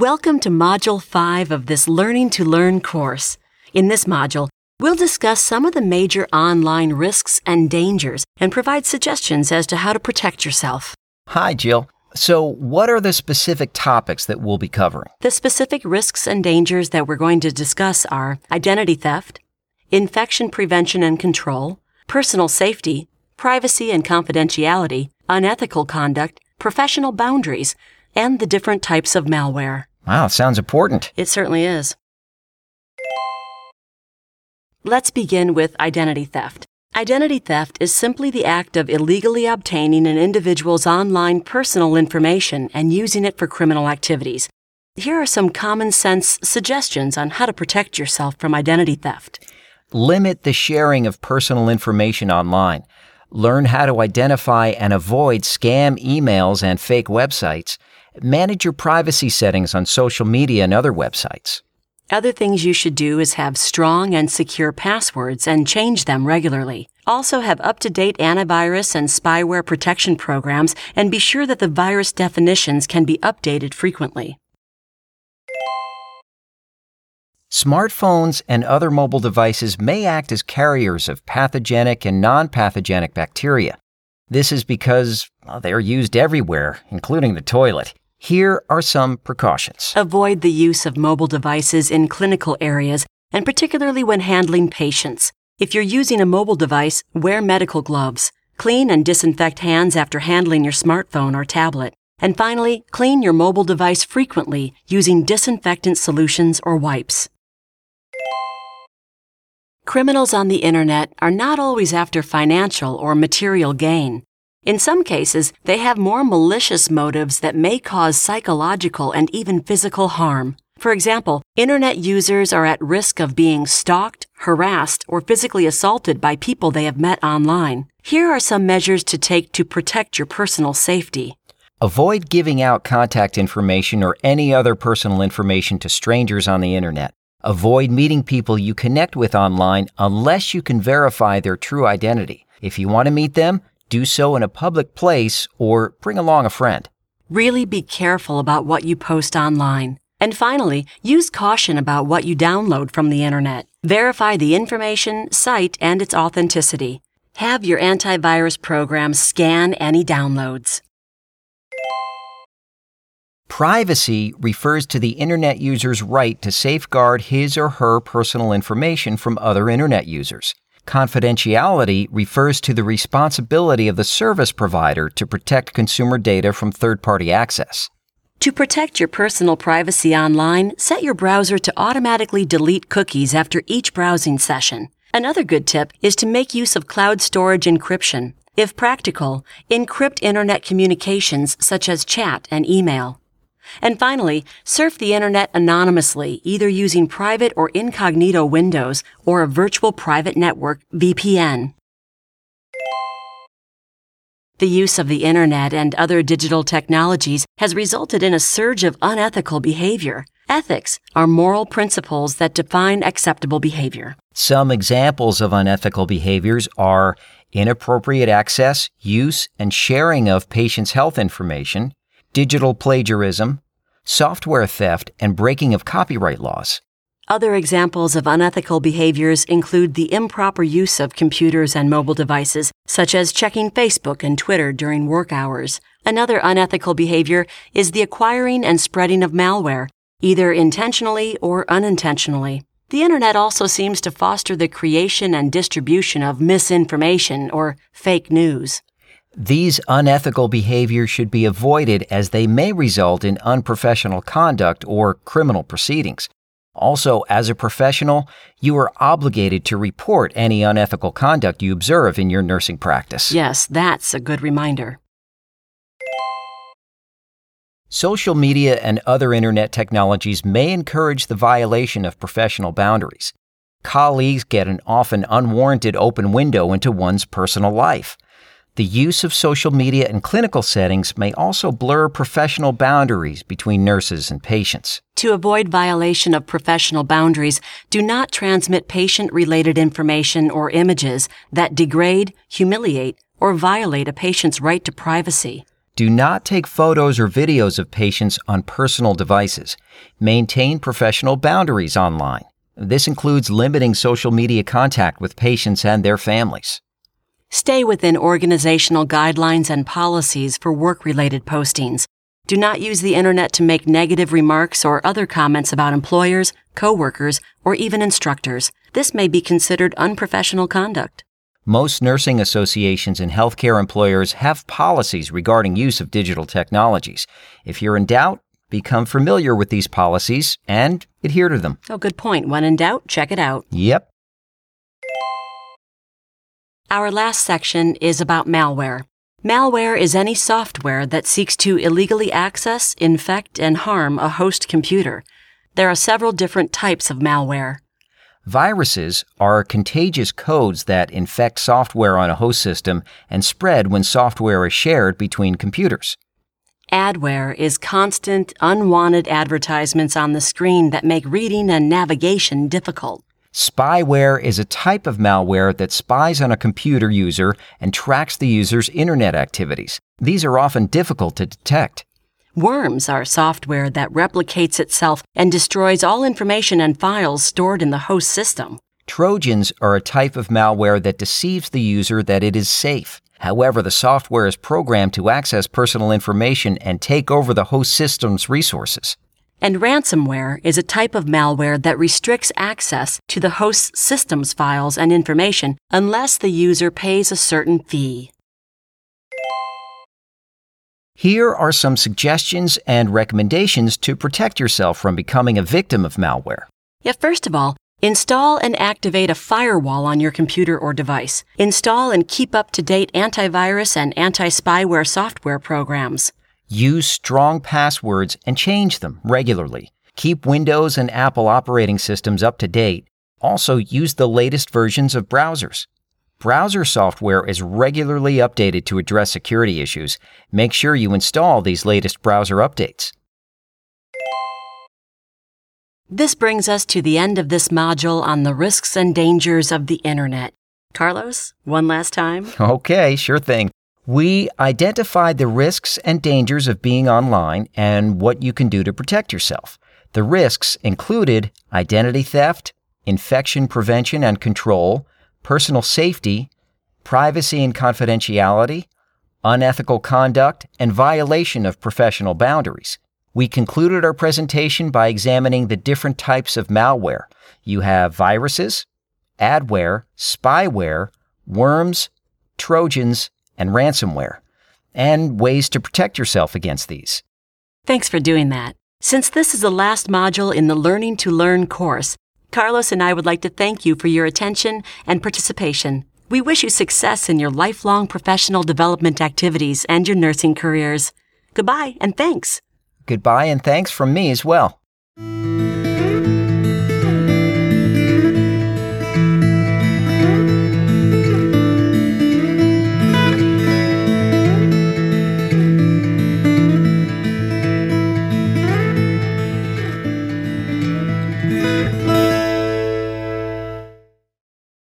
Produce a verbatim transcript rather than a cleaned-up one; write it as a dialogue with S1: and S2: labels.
S1: Welcome to Module five of this Learning to Learn course. In this module, we'll discuss some of the major online risks and dangers and provide suggestions as to how to protect yourself.
S2: Hi, Jill. So what are the specific topics that we'll be covering?
S1: The specific risks and dangers that we're going to discuss are identity theft, infection prevention and control, personal safety, privacy and confidentiality, unethical conduct, professional boundaries, and the different types of malware.
S2: Wow, sounds important.
S1: It certainly is. Let's begin with identity theft. Identity theft is simply the act of illegally obtaining an individual's online personal information and using it for criminal activities. Here are some common sense suggestions on how to protect yourself from identity theft.
S2: Limit the sharing of personal information online. Learn how to identify and avoid scam emails and fake websites. Manage your privacy settings on social media and other websites.
S1: Other things you should do is have strong and secure passwords and change them regularly. Also have up-to-date antivirus and spyware protection programs and be sure that the virus definitions can be updated frequently.
S2: Smartphones and other mobile devices may act as carriers of pathogenic and non-pathogenic bacteria. This is because well, they are used everywhere, including the toilet. Here are some precautions.
S1: Avoid the use of mobile devices in clinical areas, and particularly when handling patients. If you're using a mobile device, wear medical gloves. Clean and disinfect hands after handling your smartphone or tablet. And finally, clean your mobile device frequently using disinfectant solutions or wipes. Criminals on the internet are not always after financial or material gain. In some cases, they have more malicious motives that may cause psychological and even physical harm. For example, internet users are at risk of being stalked, harassed, or physically assaulted by people they have met online. Here are some measures to take to protect your personal safety.
S2: Avoid giving out contact information or any other personal information to strangers on the internet. Avoid meeting people you connect with online unless you can verify their true identity. If you want to meet them, do so in a public place or bring along a friend.
S1: Really be careful about what you post online. And finally, use caution about what you download from the internet. Verify the information, site, and its authenticity. Have your antivirus program scan any downloads.
S2: Privacy refers to the internet user's right to safeguard his or her personal information from other internet users. Confidentiality refers to the responsibility of the service provider to protect consumer data from third-party access.
S1: To protect your personal privacy online, set your browser to automatically delete cookies after each browsing session. Another good tip is to make use of cloud storage encryption. If practical, encrypt internet communications such as chat and email. And finally, surf the internet anonymously, either using private or incognito windows or a virtual private network, V P N. The use of the internet and other digital technologies has resulted in a surge of unethical behavior. Ethics are moral principles that define acceptable behavior.
S2: Some examples of unethical behaviors are inappropriate access, use, and sharing of patients' health information, digital plagiarism, software theft, and breaking of copyright laws.
S1: Other examples of unethical behaviors include the improper use of computers and mobile devices, such as checking Facebook and Twitter during work hours. Another unethical behavior is the acquiring and spreading of malware, either intentionally or unintentionally. The internet also seems to foster the creation and distribution of misinformation or fake news.
S2: These unethical behaviors should be avoided as they may result in unprofessional conduct or criminal proceedings. Also, as a professional, you are obligated to report any unethical conduct you observe in your nursing practice.
S1: Yes, that's a good reminder.
S2: Social media and other internet technologies may encourage the violation of professional boundaries. Colleagues get an often unwarranted open window into one's personal life. The use of social media in clinical settings may also blur professional boundaries between nurses and patients.
S1: To avoid violation of professional boundaries, do not transmit patient-related information or images that degrade, humiliate, or violate a patient's right to privacy.
S2: Do not take photos or videos of patients on personal devices. Maintain professional boundaries online. This includes limiting social media contact with patients and their families.
S1: Stay within organizational guidelines and policies for work-related postings. Do not use the internet to make negative remarks or other comments about employers, coworkers, or even instructors. This may be considered unprofessional conduct.
S2: Most nursing associations and healthcare employers have policies regarding use of digital technologies. If you're in doubt, become familiar with these policies and adhere to them.
S1: Oh, good point. When in doubt, check it out.
S2: Yep.
S1: Our last section is about malware. Malware is any software that seeks to illegally access, infect, and harm a host computer. There are several different types of malware.
S2: Viruses are contagious codes that infect software on a host system and spread when software is shared between computers.
S1: Adware is constant, unwanted advertisements on the screen that make reading and navigation difficult.
S2: Spyware is a type of malware that spies on a computer user and tracks the user's internet activities. These are often difficult to detect.
S1: Worms are software that replicates itself and destroys all information and files stored in the host system.
S2: Trojans are a type of malware that deceives the user that it is safe. However, the software is programmed to access personal information and take over the host system's resources.
S1: And ransomware is a type of malware that restricts access to the host system's files and information unless the user pays a certain fee.
S2: Here are some suggestions and recommendations to protect yourself from becoming a victim of malware.
S1: Yeah, first of all, install and activate a firewall on your computer or device. Install and keep up-to-date antivirus and anti-spyware software programs.
S2: Use strong passwords and change them regularly. Keep Windows and Apple operating systems up to date. Also, use the latest versions of browsers. Browser software is regularly updated to address security issues. Make sure you install these latest browser updates.
S1: This brings us to the end of this module on the risks and dangers of the Internet. Carlos, one last time?
S2: Okay, sure thing. We identified the risks and dangers of being online and what you can do to protect yourself. The risks included identity theft, infection prevention and control, personal safety, privacy and confidentiality, unethical conduct, and violation of professional boundaries. We concluded our presentation by examining the different types of malware. You have viruses, adware, spyware, worms, trojans, and ransomware, and ways to protect yourself against these.
S1: Thanks for doing that. Since this is the last module in the Learning to Learn course, Carlos and I would like to thank you for your attention and participation. We wish you success in your lifelong professional development activities and your nursing careers. Goodbye and thanks.
S2: Goodbye and thanks from me as well.